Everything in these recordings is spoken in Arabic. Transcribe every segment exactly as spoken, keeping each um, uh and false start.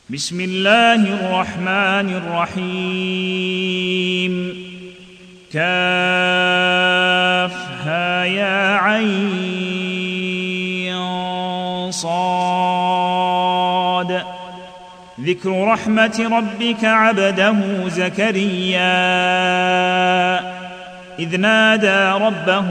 بسم الله الرحمن الرحيم كافها يا عين صاد ذكر رحمة ربك عبده زكريا إذ نادى ربه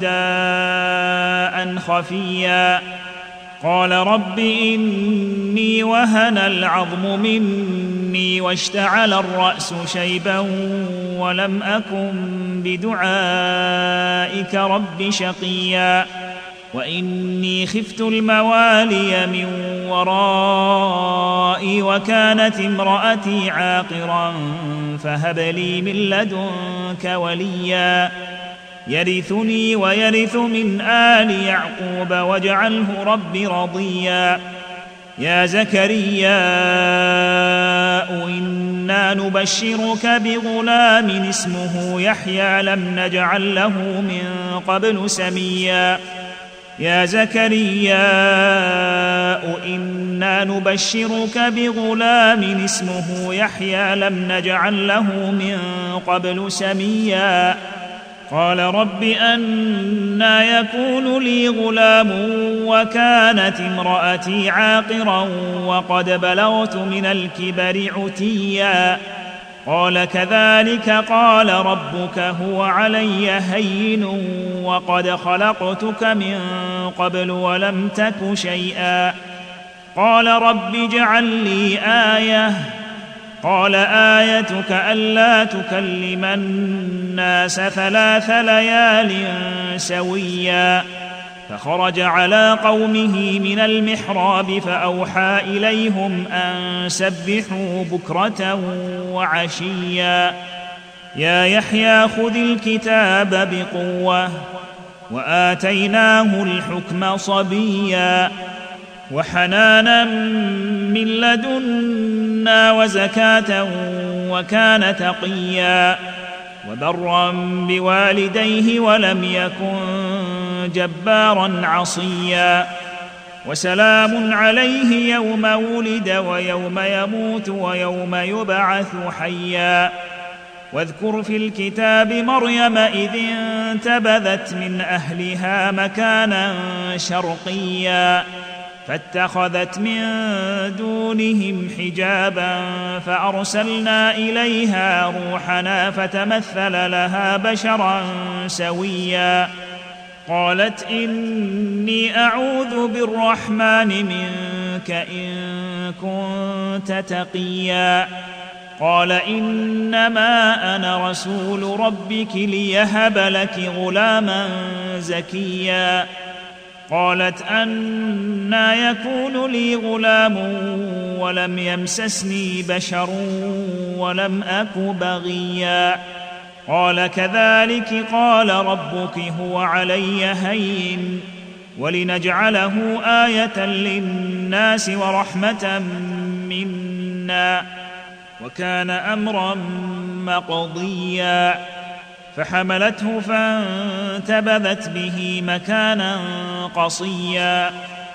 نداء خفيا قال رب إني وهن العظم مني واشتعل الرأس شيبا ولم أكن بدعائك رب شقيا وإني خفت الموالي من ورائي وكانت امرأتي عاقرا فهب لي من لدنك وليا يرثني ويرث من آل يعقوب واجعله رب رضيا يا زكريا إنا نبشرك بغلام اسمه يحيى لم نجعل له من قبل سميا يا زكريا إنا نبشرك بغلام اسمه يحيى لم نجعل له من قبل سميا قال رب أنى يكون لي غلام وكانت امرأتي عاقرا وقد بلغت من الكبر عتيا قال كذلك قال ربك هو علي هين وقد خلقتك من قبل ولم تك شيئا قال رب اجعل لي آية قال آيتك ألا تكلم الناس ثلاث ليال سويا فخرج على قومه من المحراب فأوحى إليهم أن سبحوا بكرة وعشيا يا يحيى خذ الكتاب بقوة وآتيناه الحكم صبيا وحنانا من لدنا وزكاة وكان تقيا وبرا بوالديه ولم يكن جبارا عصيا وسلام عليه يوم ولد ويوم يموت ويوم يبعث حيا واذكر في الكتاب مريم إذ انتبذت من أهلها مكانا شرقيا فاتخذت من دونهم حجابا فأرسلنا إليها روحنا فتمثل لها بشرا سويا قالت إني أعوذ بالرحمن منك إن كنت تقيا قال إنما أنا رسول ربك ليهب لك غلاما زكيا قالت أنى يكون لي غلام ولم يمسسني بشر ولم أك بغيا قال كذلك قال ربك هو علي هين ولنجعله آية للناس ورحمة منا وكان أمرا مقضيا فحملته فانتبذت به مكانا قصيا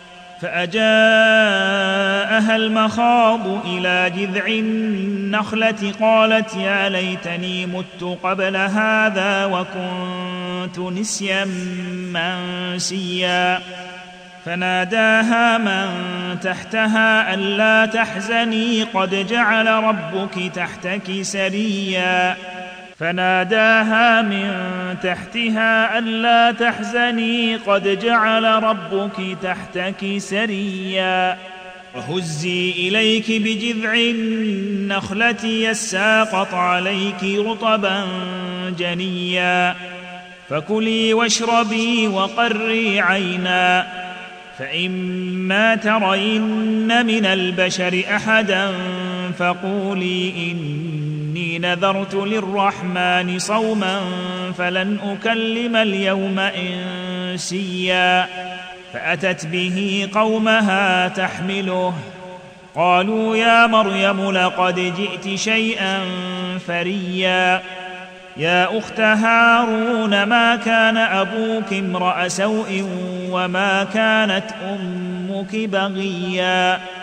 فأجاءها المخاض إلى جذع النخلة قالت يا ليتني مت قبل هذا وكنت نسيا منسيا فناداها من تحتها ألا تحزني قد جعل ربك تحتك سريا فناداها من تحتها ألا تحزني قد جعل ربك تحتك سريا وهزي إليك بجذع النخلة يساقط عليك رطبا جنيا فكلي واشربي وقري عينا فإما ترين من البشر أحدا فقولي إني نذرت للرحمن صوما فلن أكلم اليوم إنسيا فأتت به قومها تحمله قالوا يا مريم لقد جئت شيئا فريا يا أخت هارون ما كان أبوك امرأ سوء وما كانت أمك بغيا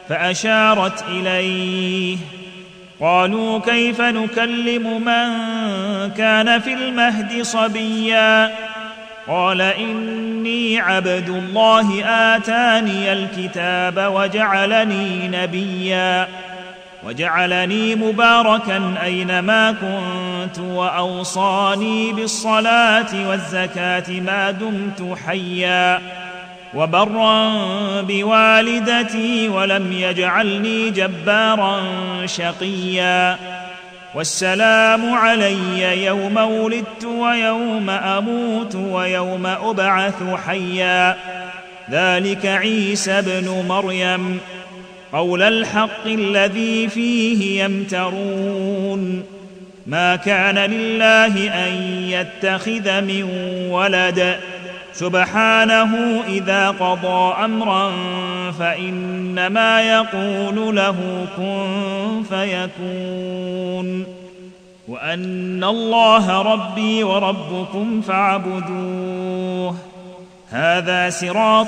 فأشارت إليه. قالوا كيف نكلم من كان في المهد صبيا؟ قال إني عبد الله آتاني الكتاب وجعلني نبيا وجعلني مباركا أينما كنت وأوصاني بالصلاة والزكاة ما دمت حيا وبرا بوالدتي ولم يجعلني جبارا شقيا والسلام علي يوم ولدت ويوم أموت ويوم أبعث حيا ذلك عيسى ابن مريم قول الحق الذي فيه يمترون ما كان لله أن يتخذ من ولد سبحانه إذا قضى أمرا فإنما يقول له كن فيكون وأن الله ربي وربكم فاعبدوه هذا صراط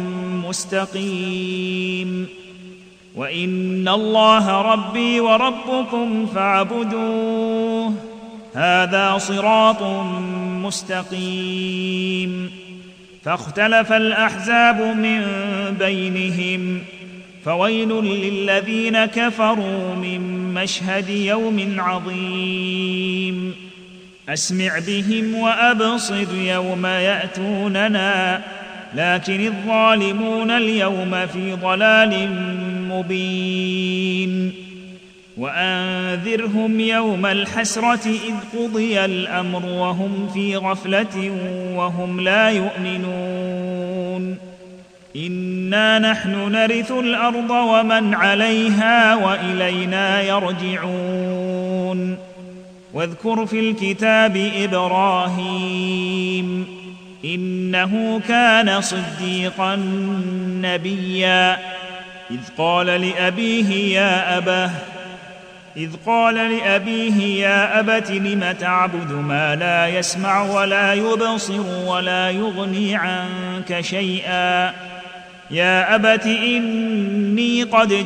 مستقيم وإن الله ربي وربكم فاعبدوه هذا صراط مستقيم فاختلف الأحزاب من بينهم فويل للذين كفروا من مشهد يوم عظيم أسمع بهم وأبصر يوم يأتوننا لكن الظالمون اليوم في ضلال مبين وأنذرهم يوم الحسرة إذ قضي الأمر وهم في غفلة وهم لا يؤمنون إنا نحن نرث الأرض ومن عليها وإلينا يرجعون واذكر في الكتاب إبراهيم إنه كان صديقا نبيا إذ قال لأبيه يا أبه إذ قال لأبيه يا أبت لم تعبد ما لا يسمع ولا يبصر ولا يغني عنك شيئا يا أبت إني قد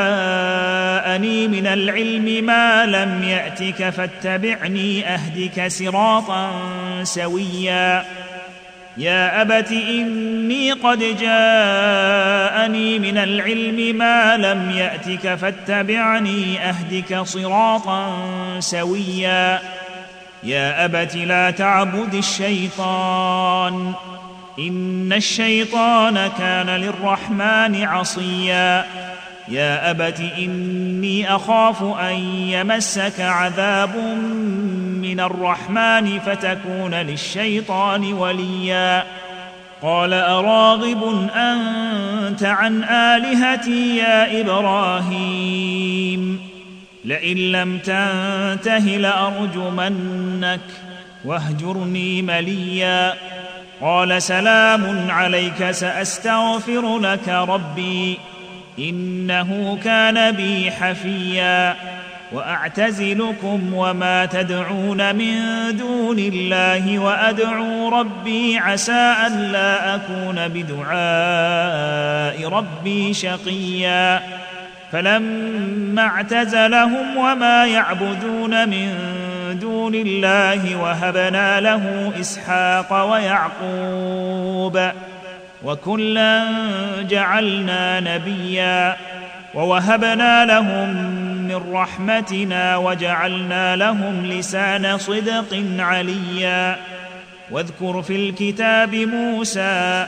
جاءني من العلم ما لم يأتك فاتبعني أهدك صراطا سويا يا أبت إني قد جاءني من العلم ما لم يأتك فاتبعني أهدك صراطا سويا يا أبت لا تعبد الشيطان إن الشيطان كان للرحمن عصيا يا أبت إني أخاف أن يمسك عذاب من الرحمن فتكون للشيطان وليا قال أراغب أنت عن آلهتي يا إبراهيم لئن لم تنته لأرجمنك واهجرني مليا قال سلام عليك سأستغفر لك ربي إنه كان بي حفيا وأعتزلكم وما تدعون من دون الله وأدعو ربي عسى ألا أكون بدعاء ربي شقيا فلما اعتزلهم وما يعبدون من دون الله وهبنا له إسحاق ويعقوب وكلا جعلنا نبيا ووهبنا لهم من رحمتنا وجعلنا لهم لسان صدق عليا واذكر في الكتاب موسى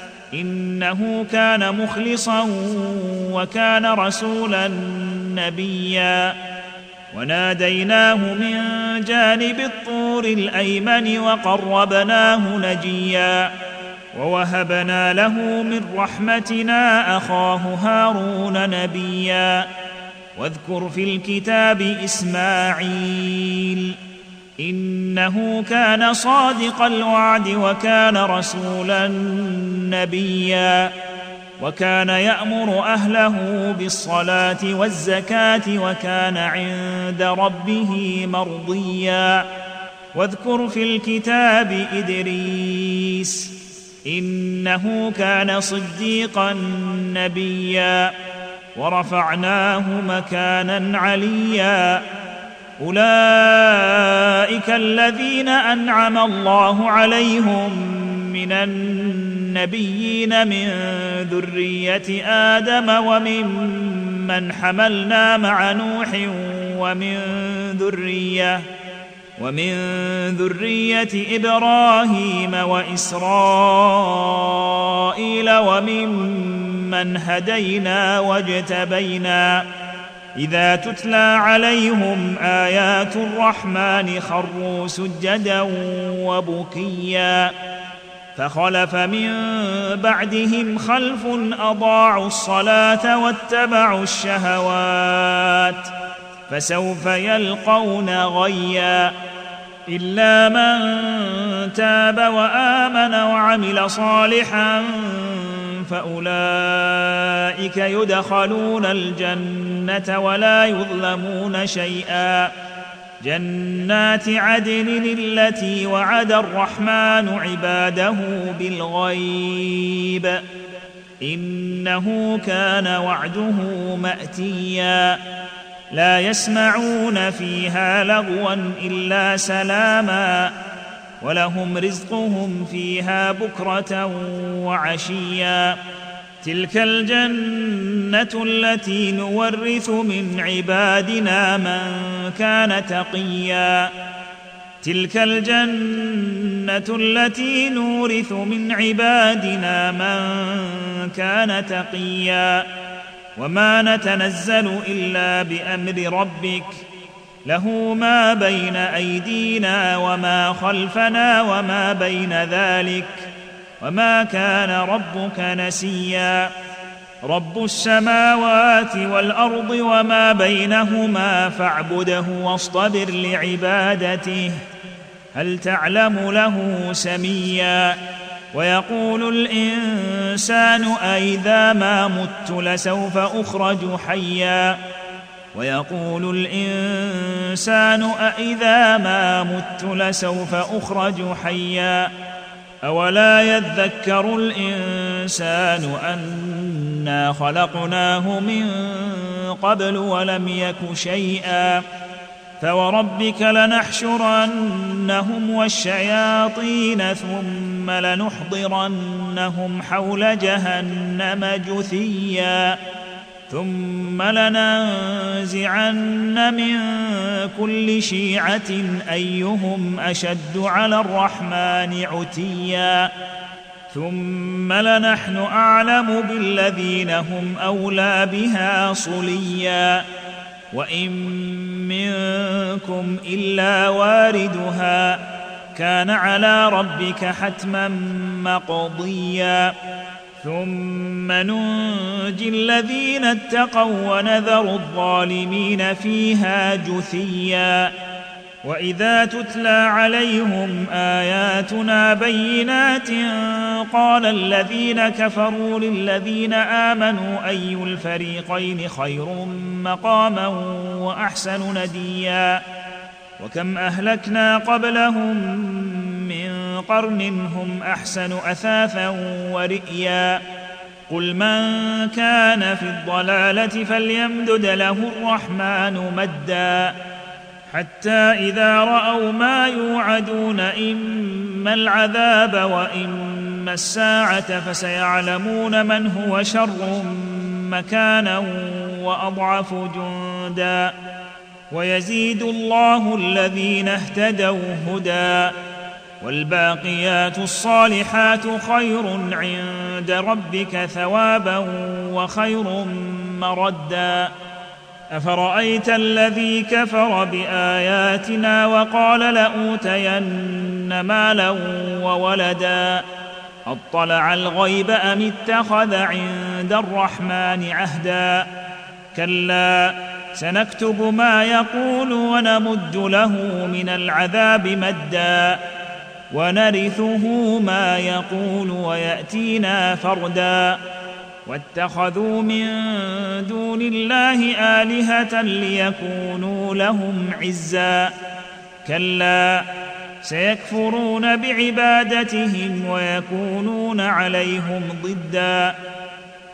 إنه كان مخلصا وكان رسولا نبيا وناديناه من جانب الطور الأيمن وقربناه نجيا ووهبنا له من رحمتنا أخاه هارون نبيا واذكر في الكتاب إسماعيل إنه كان صادق الوعد وكان رسولا نبيا وكان يأمر أهله بالصلاة والزكاة وكان عند ربه مرضيا واذكر في الكتاب إدريس إنه كان صديقا نبيا ورفعناه مكانا عليا. أولئك الذين أنعم الله عليهم من النبيين من ذرية آدم وممن حملنا مع نوح ومن ذرية ومن ذرية إبراهيم وإسرائيل وممن هدينا واجتبينا. إذا تتلى عليهم آيات الرحمن خروا سجدا وبكيا. فخلف من بعدهم خلف أضاعوا الصلاة واتبعوا الشهوات فسوف يلقون غيا. إلا من تاب وآمن وعمل صالحا فأولئك يدخلون الجنة ولا يظلمون شيئا. جنات عدن التي وعد الرحمن عباده بالغيب إنه كان وعده مأتيا. لا يسمعون فيها لغوا إلا سلاما ولهم رزقهم فيها بكرة وعشيا. تلك الجنة التي نورث من عبادنا من كان تقيا. تلك الجنة التي نورث من عبادنا من كان تقيا. وما نتنزل إلا بأمر ربك له ما بين أيدينا وما خلفنا وما بين ذلك وما كان ربك نسيا. رب السماوات والأرض وما بينهما فاعبده واصطبر لعبادته هل تعلم له سميا. ويقول الإنسان أإذا ما مت لسوف أخرج حيا. ويقول الإنسان أإذا ما مت لسوف أخرج حيا. أولا يذكر الإنسان أنا خلقناه من قبل ولم يك شيئا. فوربك لنحشرنهم والشياطين ثم لنحضرنهم حول جهنم جثيا. ثم لننزعن من كل شيعة أيهم أشد على الرحمن عتيا. ثم لنحن أعلم بالذين هم أولى بها صليا. وإن منكم إلا واردها كان على ربك حتما مقضيا. ثم ننجي الذين اتقوا ونذر الظالمين فيها جثيا. وإذا تتلى عليهم آياتنا بينات قال الذين كفروا للذين آمنوا أي الفريقين خير مقاما وأحسن نديا. وكم أهلكنا قبلهم من قرن هم أحسن أثاثا ورئيا. قل من كان في الضلالة فليمدد له الرحمن مدا حتى إذا رأوا ما يوعدون إما العذاب وإما الساعة فسيعلمون من هو شر مكانا وأضعف جندا. ويزيد الله الذين اهتدوا هدى والباقيات الصالحات خير عند ربك ثوابا وخير مردا. أفرأيت الذي كفر بآياتنا وقال لأوتين مالا وولدا أطلع الغيب أم اتخذ عند الرحمن عهدا. كلا سنكتب ما يقول ونمد له من العذاب مدا ونرثه ما يقول ويأتينا فردا. واتخذوا من دون الله آلهة ليكونوا لهم عزا. كلا سيكفرون بعبادتهم ويكونون عليهم ضدا.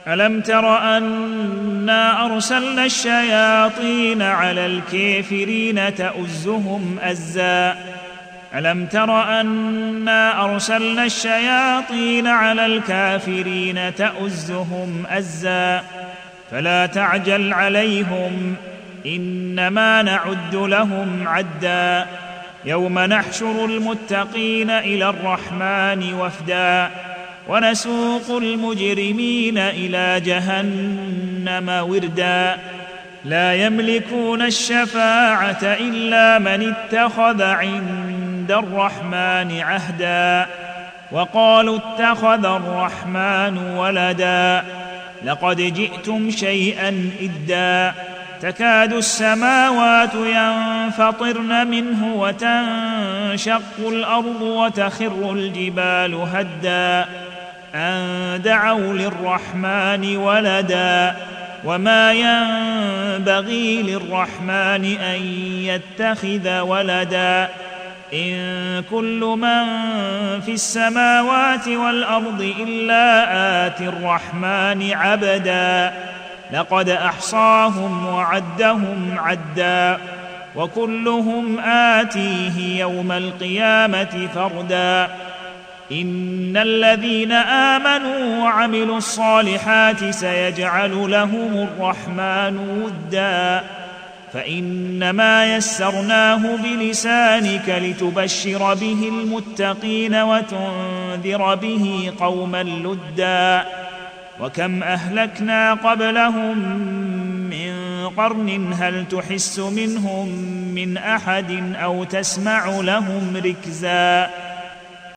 ألم تر أنا أرسلنا الشياطين على الكافرين تؤزهم أزا ألم تر أنا أرسلنا الشياطين على الكافرين تؤزهم أزا فلا تعجل عليهم إنما نعد لهم عدا يوم نحشر المتقين إلى الرحمن وفدا ونسوق المجرمين إلى جهنم وردا لا يملكون الشفاعة إلا من اتخذ عند الرحمن عهدا وقالوا اتخذ الرحمن ولدا لقد جئتم شيئا إدا تكاد السماوات ينفطرن منه وتنشق الأرض وتخر الجبال هدا أن دعوا للرحمن ولدا وما ينبغي للرحمن أن يتخذ ولدا إن كل من في السماوات والأرض إلا آتي الرحمن عبدا لقد أحصاهم وعدهم عدا وكلهم آتيه يوم القيامة فردا إن الذين آمنوا وعملوا الصالحات سيجعل لهم الرحمن ودا فإنما يسرناه بلسانك لتبشر به المتقين وتنذر به قوما لدا وكم أهلكنا قبلهم من قرن هل تحس منهم من أحد أو تسمع لهم ركزا